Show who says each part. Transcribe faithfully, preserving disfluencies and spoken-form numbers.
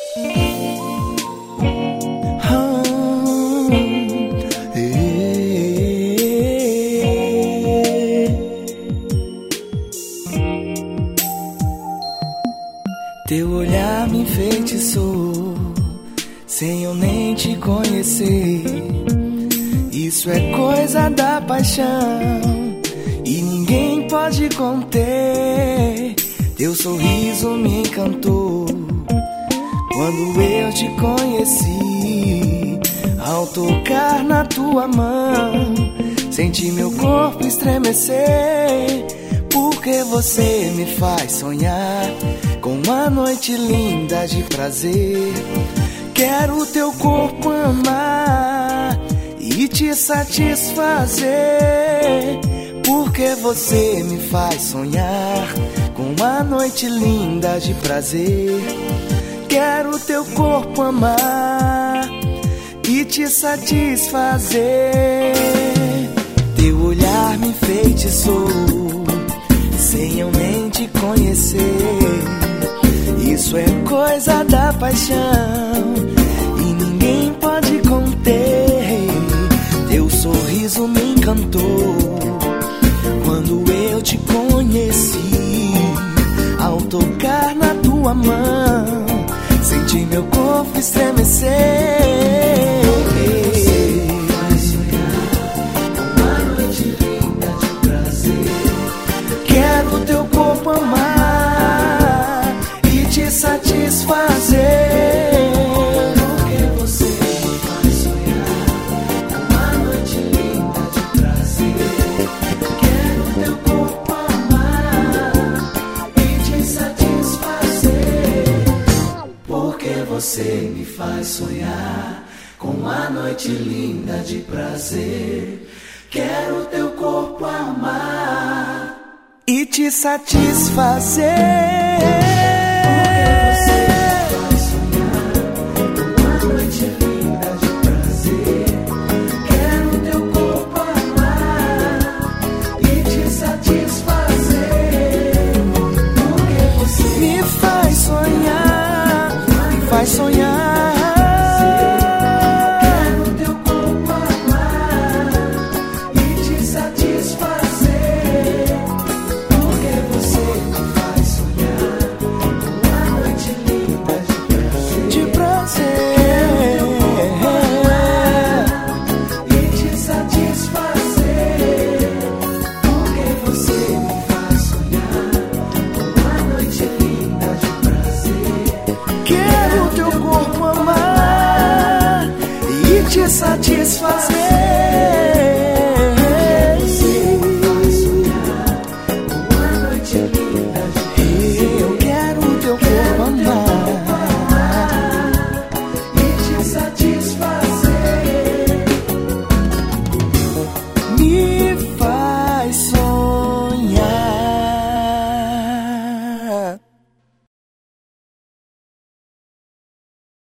Speaker 1: Teu olhar me enfeitiçou, sem eu nem te conhecer. Isso é coisa da paixão e ninguém pode conter. Teu sorriso me encantou quando eu te conheci. Ao tocar na tua mão, senti meu corpo estremecer, porque você me faz sonhar com uma noite linda de prazer. Quero teu corpo amar e te satisfazer, porque você me faz sonhar com uma noite linda de prazer. Quero teu corpo amar e te satisfazer. Teu olhar me enfeitiçou, sem eu nem te conhecer. Isso é coisa da paixão e ninguém pode conter. Teu sorriso me encantou quando eu te conheci. Ao tocar na tua mão, senti meu corpo estremecer. Quero teu corpo amar e te satisfazer, porque você me faz sonhar com uma noite linda de prazer. Quero teu corpo amar e te satisfazer, porque você me faz sonhar com uma noite linda de prazer. Quero teu corpo amar e te satisfazer, porque você faz sonhar com uma noite linda de prazer. Quero teu corpo amar e te satisfazer, porque você me faz sonhar, me faz sonhar. Te satisfazer.